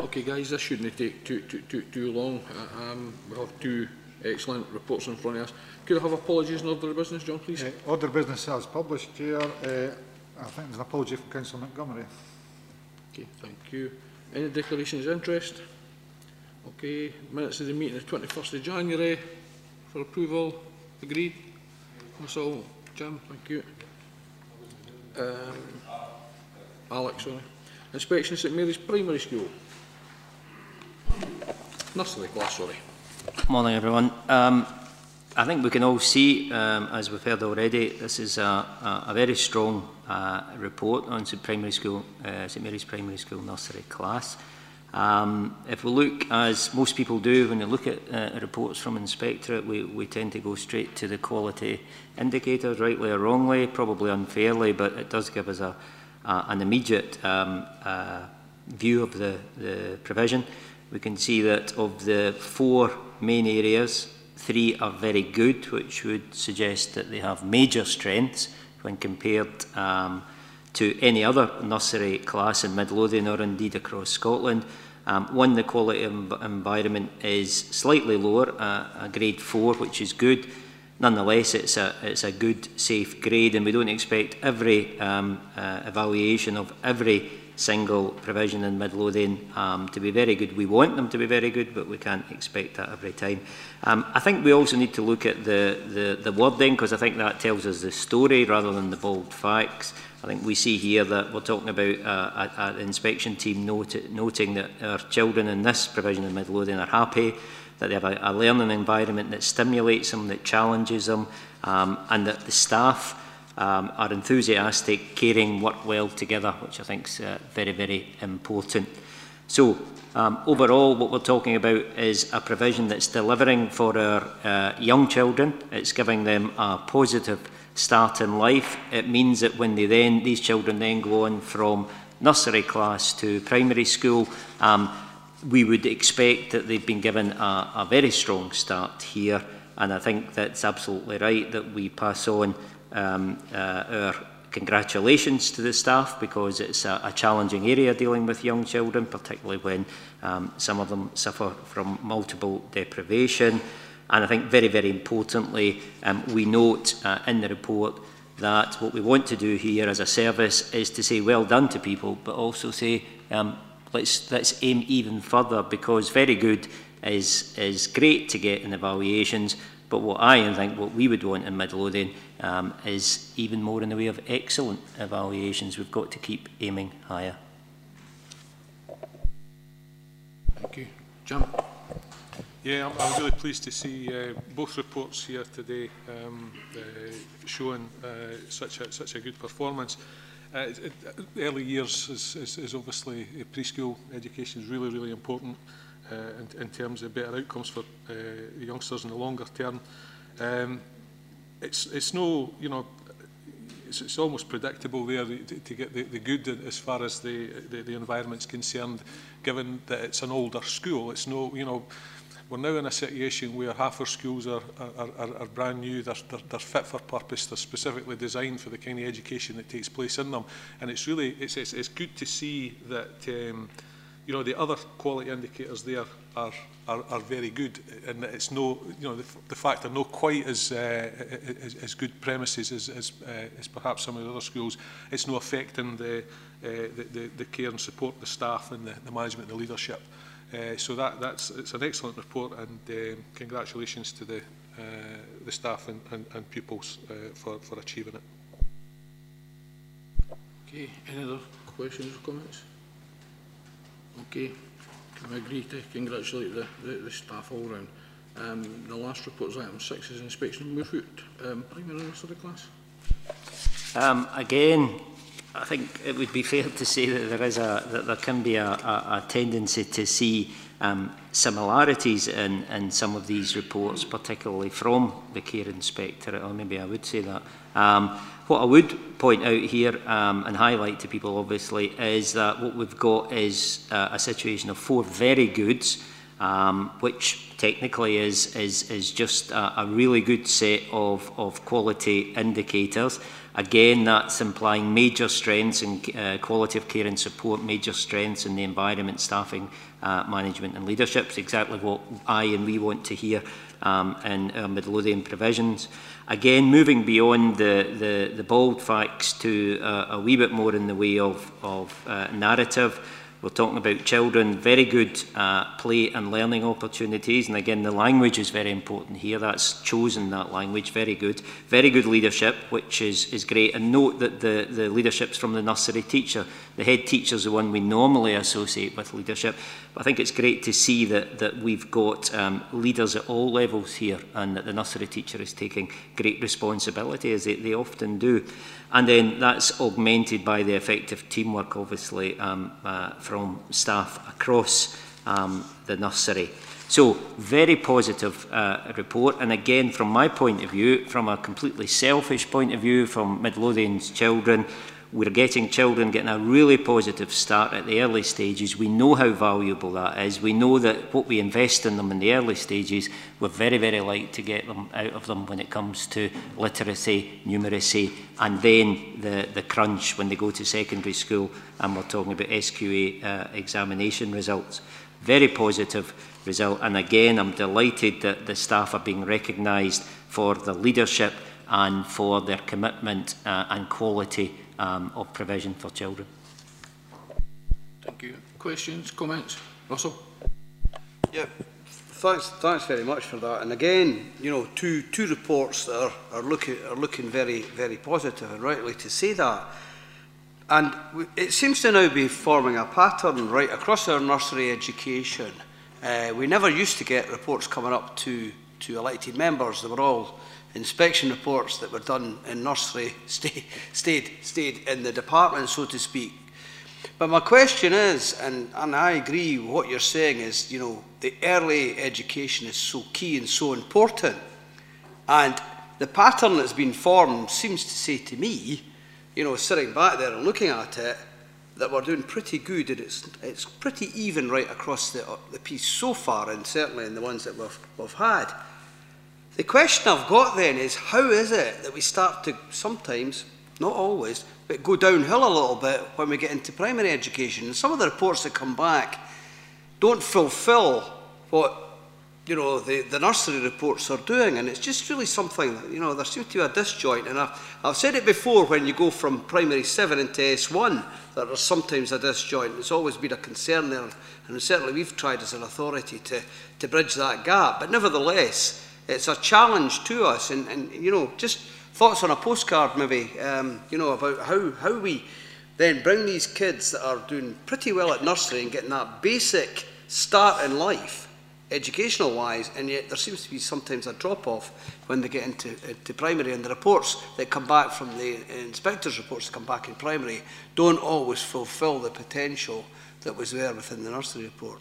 Okay, guys, this shouldn't take too long. We have two excellent reports in front of us. Could I have apologies in order of business, John, please? Order of business as published, Chair. I think there's an apology from Councillor Montgomery. Okay, thank you. Any declarations of interest? Okay, minutes of the meeting of 21st of January for approval. Agreed? That's all, Jim, thank you. Alex, sorry. Inspection of St Mary's Primary School. Nursery class, sorry. Morning, everyone. I think we can all see, as we've heard already, this is a very strong report on St Mary's Primary School nursery class. If we look, as most people do when they look at reports from Inspectorate, we tend to go straight to the quality indicators, rightly or wrongly, probably unfairly, but it does give us an immediate view of the provision. We can see that of the 4 main areas, 3 are very good, which would suggest that they have major strengths when compared to any other nursery class in Midlothian or indeed across Scotland. 1, the quality environment is slightly lower, a grade 4, which is good. Nonetheless, it's a good, safe grade, and we don't expect every evaluation of every single provision in Midlothian to be very good. We want them to be very good, but we can't expect that every time. I think we also need to look at the wording, because I think that tells us the story rather than the bald facts. I think we see here that we're talking about an inspection team noting that our children in this provision in Midlothian are happy, that they have a learning environment that stimulates them, that challenges them, and that the staff are enthusiastic, caring, work well together, which I think is very, very important. So overall, what we're talking about is a provision that's delivering for our young children. It's giving them a positive start in life. It means that when these children then go on from nursery class to primary school, we would expect that they've been given a very strong start here, and I think that's absolutely right that we pass on our congratulations to the staff, because it's a challenging area dealing with young children, particularly when some of them suffer from multiple deprivation. And I think very, very importantly, we note in the report that what we want to do here as a service is to say well done to people, but also say let's aim even further, because very good is great to get in evaluations, but what we would want in Midlothian is even more in the way of excellent evaluations. We've got to keep aiming higher. Thank you. Jim? Yeah, I'm really pleased to see both reports here today showing such a good performance. Early years is obviously preschool education is really, really important in terms of better outcomes for youngsters in the longer term. It's no, you know, it's almost predictable there to get the good as far as the environment's concerned, given that it's an older school. It's no, you know, we're now in a situation where half our schools are brand new, they're fit for purpose, they're specifically designed for the kind of education that takes place in them. And it's really, it's good to see that, you know, the other quality indicators there are very good, and that it's no, you know, the fact they're not quite as good premises as perhaps some of the other schools, it's no affecting the care and support of the staff and the management and the leadership. So it's an excellent report, and congratulations to the staff and pupils for achieving it. Okay, any other questions or comments? Okay, can I agree to congratulate the staff all round. The last report is item 6 is inspection of Moorfoot primary nursery class. Again, I think it would be fair to say that there can be a tendency to see similarities in some of these reports, particularly from the Care Inspectorate, or maybe I would say that. What I would point out here and highlight to people, obviously, is that what we've got is a situation of 4 very goods which technically is just a really good set of quality indicators. Again, that's implying major strengths in quality of care and support, major strengths in the environment, staffing, management and leadership. It's exactly what I and we want to hear in our Midlothian provisions. Again, moving beyond the bald facts to a wee bit more in the way of narrative. We're talking about children, very good play and learning opportunities. And again, the language is very important here. That's chosen, that language, very good. Very good leadership, which is great. And note that the leadership's from the nursery teacher. The head teacher's the one we normally associate with leadership. But I think it's great to see that we've got leaders at all levels here, and that the nursery teacher is taking great responsibility, as they often do. And then that's augmented by the effective teamwork, obviously, from staff across the nursery. So, very positive report. And again, from my point of view, from a completely selfish point of view, from Midlothian's children, we're getting children getting a really positive start at the early stages. We know how valuable that is. We know that what we invest in them in the early stages, we're very, very like to get them out of them when it comes to literacy, numeracy, and then the crunch when they go to secondary school, and we're talking about SQA examination results. Very positive result. And again, I'm delighted that the staff are being recognised for their leadership and for their commitment and quality of provision for children. Thank you. Questions, comments? Russell? Yeah, thanks very much for that. And again, you know, two reports that are looking very, very positive, and rightly to say that. And it seems to now be forming a pattern right across our nursery education. We never used to get reports coming up to elected members. They were all inspection reports that were done in nursery, stayed in the department, so to speak. But my question is, and I agree with what you're saying, is, you know, the early education is so key and so important. And the pattern that's been formed seems to say to me, you know, sitting back there and looking at it, that we're doing pretty good, and it's pretty even right across the piece so far, and certainly in the ones that we've had. The question I've got then is, how is it that we start to sometimes, not always, but go downhill a little bit when we get into primary education? And some of the reports that come back don't fulfil what, you know, the nursery reports are doing, and it's just really something that, you know, there seems to be a disjoint. And I've said it before, when you go from primary 7 into S1, that there's sometimes a disjoint. It's always been a concern there, and certainly we've tried as an authority to bridge that gap. But nevertheless, it's a challenge to us, and you know, just thoughts on a postcard maybe, you know, about how we then bring these kids that are doing pretty well at nursery and getting that basic start in life, educational wise, and yet there seems to be sometimes a drop off when they get into primary, and the reports that come back from the inspectors' reports that come back in primary don't always fulfil the potential that was there within the nursery report.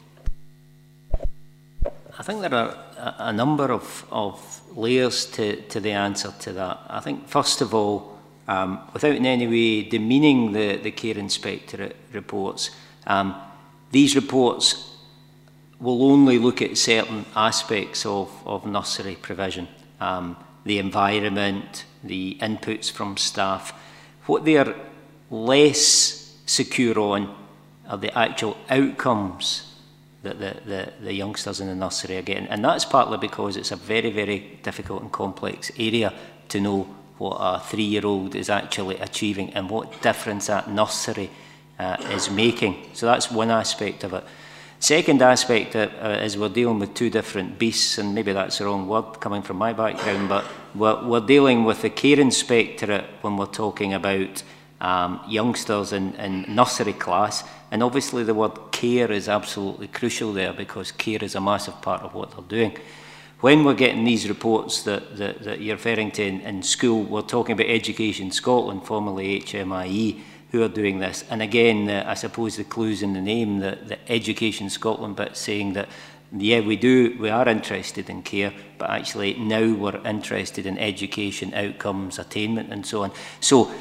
I think there are a number of layers to the answer to that. I think, first of all, without in any way demeaning the Care Inspectorate reports, these reports will only look at certain aspects of nursery provision, the environment, the inputs from staff. What they are less secure on are the actual outcomes that the youngsters in the nursery are getting. And that's partly because it's a very, very difficult and complex area to know what a 3-year-old is actually achieving and what difference that nursery is making. So that's one aspect of it. Second aspect is we're dealing with two different beasts, and maybe that's the wrong word coming from my background, but we're dealing with the Care Inspectorate when we're talking about youngsters in nursery class, and obviously the word care is absolutely crucial there, because care is a massive part of what they're doing. When we're getting these reports that you're referring to in school, we're talking about Education Scotland, formerly HMIE, who are doing this. And again, I suppose the clue's in the name, the Education Scotland bit, saying that, yeah, we are interested in care, but actually now we're interested in education, outcomes, attainment, and so on. So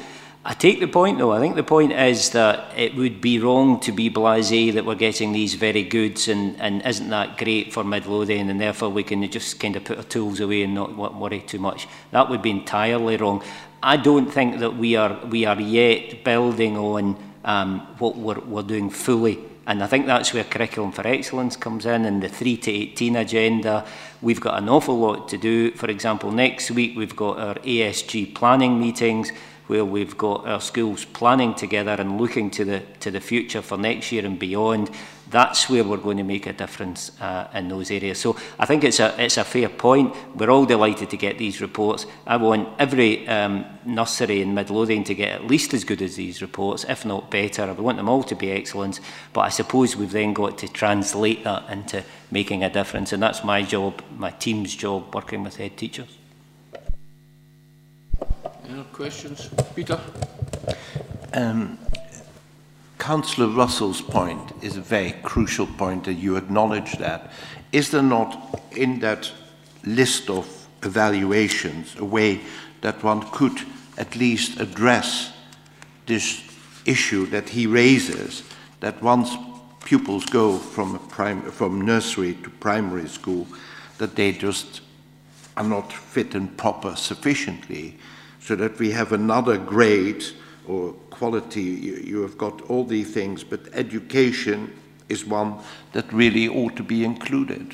I take the point, though. I think the point is that it would be wrong to be blasé that we're getting these very goods and isn't that great for Midlothian, and therefore we can just kind of put our tools away and not worry too much. That would be entirely wrong. I don't think that we are yet building on what we're doing fully. And I think that's where Curriculum for Excellence comes in, and the 3 to 18 agenda. We've got an awful lot to do. For example, next week we've got our ASG planning meetings, where we've got our schools planning together and looking to the future for next year and beyond. That's where we're going to make a difference in those areas. So I think it's a fair point. We're all delighted to get these reports. I want every nursery in Midlothian to get at least as good as these reports, if not better. I want them all to be excellent, but I suppose we've then got to translate that into making a difference, and that's my job, my team's job, working with head teachers. Any other questions? Peter? Councillor Russell's point is a very crucial point, and you acknowledge that. Is there not in that list of evaluations a way that one could at least address this issue that he raises, that once pupils go from nursery to primary school, that they just are not fit and proper sufficiently, so that we have another grade or quality? You have got all these things, but education is one that really ought to be included.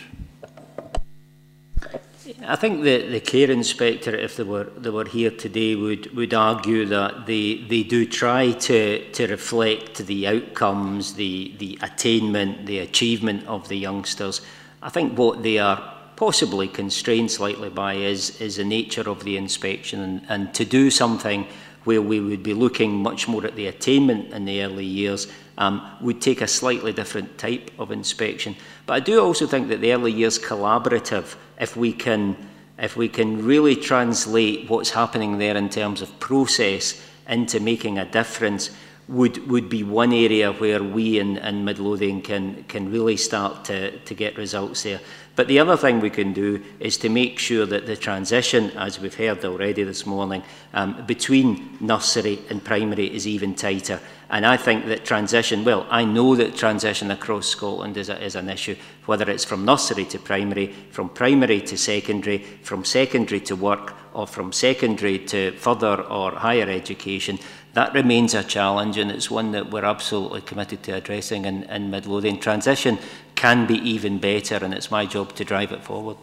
I think the care inspector, if they were here today, would argue that they do try to reflect the outcomes, the attainment, the achievement of the youngsters. I think what they are possibly constrained slightly by is the nature of the inspection, and to do something where we would be looking much more at the attainment in the early years would take a slightly different type of inspection. But I do also think that the early years collaborative, if we can really translate what's happening there in terms of process into making a difference, would be one area where we in Midlothian can really start to get results there. But the other thing we can do is to make sure that the transition, as we've heard already this morning, between nursery and primary is even tighter. And I think that transition, well, I know that transition across Scotland is an issue, whether it's from nursery to primary, from primary to secondary, from secondary to work, or from secondary to further or higher education. That remains a challenge, and it's one that we're absolutely committed to addressing in Midlothian. Transition can be even better, and it's my job to drive it forward.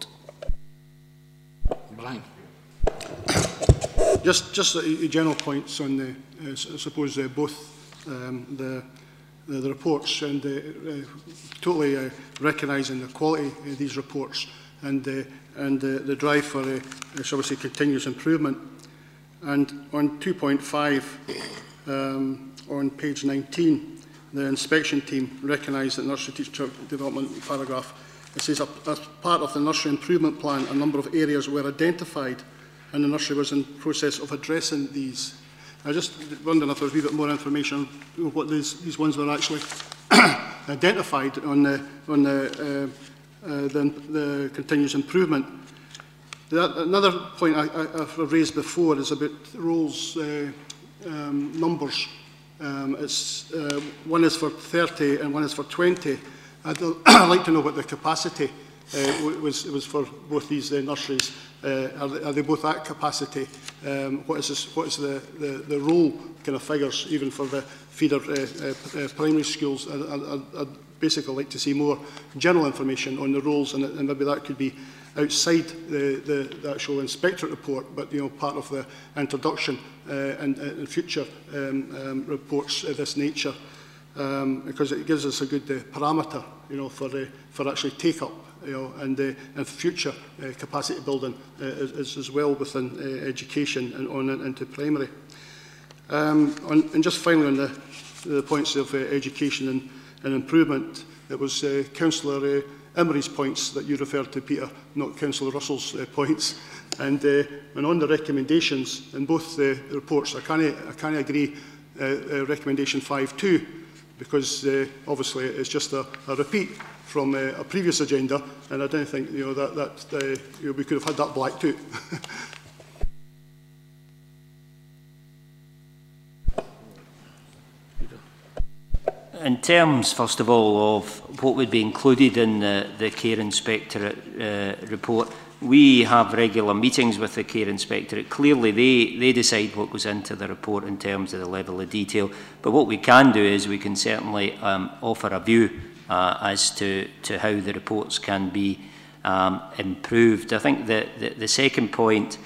Brian? Just general points on the, I suppose, both the reports, and totally recognising the quality of these reports and the drive for, shall we say, continuous improvement. And on 2.5, on page 19, the inspection team recognised that nursery teacher development paragraph, it says, as part of the nursery improvement plan, a number of areas were identified, and the nursery was in process of addressing these. I just wondering if there was a wee bit more information on what these ones were actually identified on the continuous improvement. Another point I've raised before is about roles numbers. One is for 30 and one is for 20. I'd like to know what the capacity was for both these nurseries. Are they both at capacity? What is the role kind of figures even for the feeder primary schools? I'd basically like to see more general information on the roles, and maybe that could be outside the actual inspectorate report, but part of the introduction and future reports of this nature, because it gives us a good parameter, for actually take up, and future capacity building as well within education and on into primary. And just finally on the points of education and improvement, it was Councillor Emery's points that you referred to, Peter, not Councillor Russell's points. And on the recommendations in both the reports, I can't agree recommendation 5.2, because obviously it's just a repeat from a previous agenda, and I don't think we could have had that black too. in terms, first of all, of what would be included in the Care Inspectorate report, we have regular meetings with the Care Inspectorate. Clearly, they decide what goes into the report in terms of the level of detail. But what we can do is we can certainly offer a view as to how the reports can be improved. I think the second point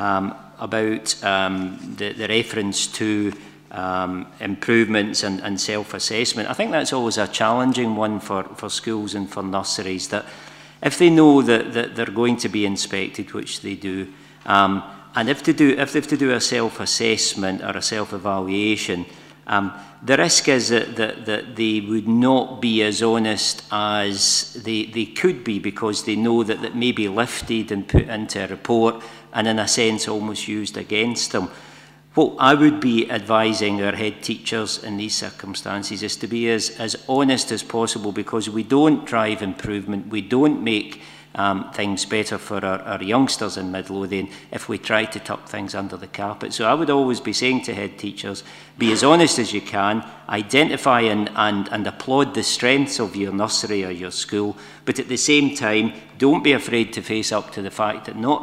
about the reference to improvements and self-assessment, I think that's always a challenging one for schools and for nurseries, that if they know that they're going to be inspected, which they do, and if they have to do a self-assessment or a self-evaluation, the risk is that they would not be as honest as they could be, because they know that that may be lifted and put into a report and in a sense almost used against them. What I would be advising our head teachers in these circumstances is to be as honest as possible, because we don't drive improvement, we don't make things better for our youngsters in Midlothian if we try to tuck things under the carpet. So I would always be saying to head teachers, be as honest as you can, identify and applaud the strengths of your nursery or your school, but at the same time, don't be afraid to face up to the fact that not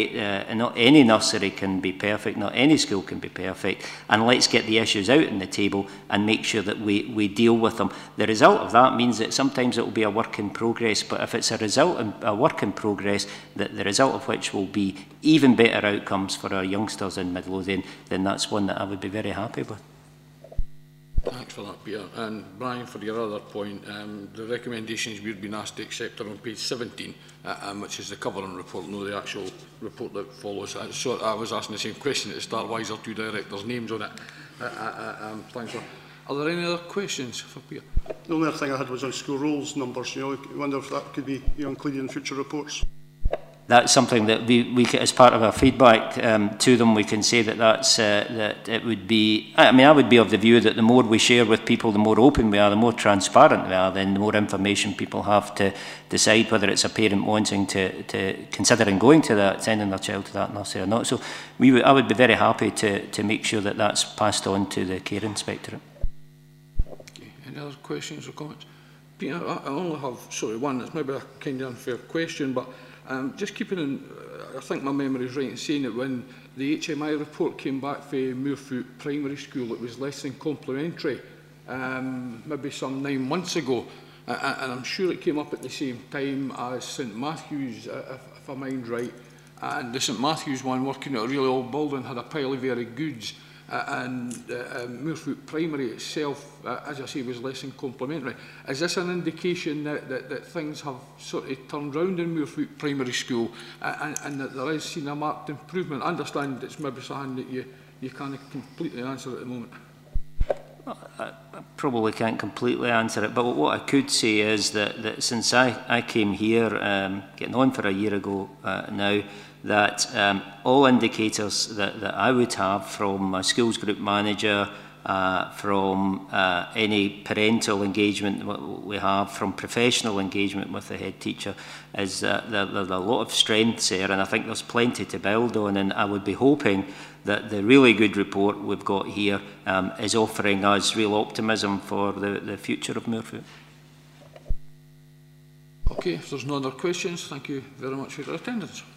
any nursery can be perfect, not any school can be perfect, and let's get the issues out on the table and make sure that we deal with them. The result of that means that sometimes it will be a work in progress, but if it's a work in progress, the result of which will be even better outcomes for our youngsters in Midlothian, then that's one that I would be very happy with. Thanks for that, Peter. And Brian, for your other point, the recommendations we've been asked to accept are on page 17, which is the covering report, no the actual report that follows. So I was asking the same question at the start, why is there two directors' names on it? Thanks for. Are there any other questions for Peter? The only other thing I had was on school rolls numbers. I wonder if that could be included in future reports. That's something that we as part of our feedback to them, we can say that it would be. I mean, I would be of the view that the more we share with people, the more open we are, the more transparent we are, then the more information people have to decide whether it's a parent wanting to considering going to that, sending their child to that nursery or not. So I would be very happy to make sure that that's passed on to the Care Inspectorate. Okay. Any other questions or comments? Peter, I only have one. It's maybe a kind of unfair question, but. Just keeping in, I think my memory is right in saying that when the HMI report came back for Muirfoot Primary School, it was less than complimentary, maybe some 9 months ago, and I'm sure it came up at the same time as St Matthew's, if I mind right, and the St Matthew's one, working at a really old building, had a pile of very goods, and Muirfoot Primary itself, as I say, was less than complimentary. Is this an indication that things have sort of turned round in Muirfoot Primary School and that there is seen a marked improvement? I understand it's maybe something that you can't completely answer at the moment. I probably can't completely answer it, but what I could say is that since I came here, getting on for a year ago now, that all indicators that I would have from a schools group manager, from any parental engagement we have, from professional engagement with the head teacher, is that there's a lot of strengths there, and I think there's plenty to build on, and I would be hoping that the really good report we've got here is offering us real optimism for the future of Muirfoot. Okay, if there's no other questions, thank you very much for your attendance.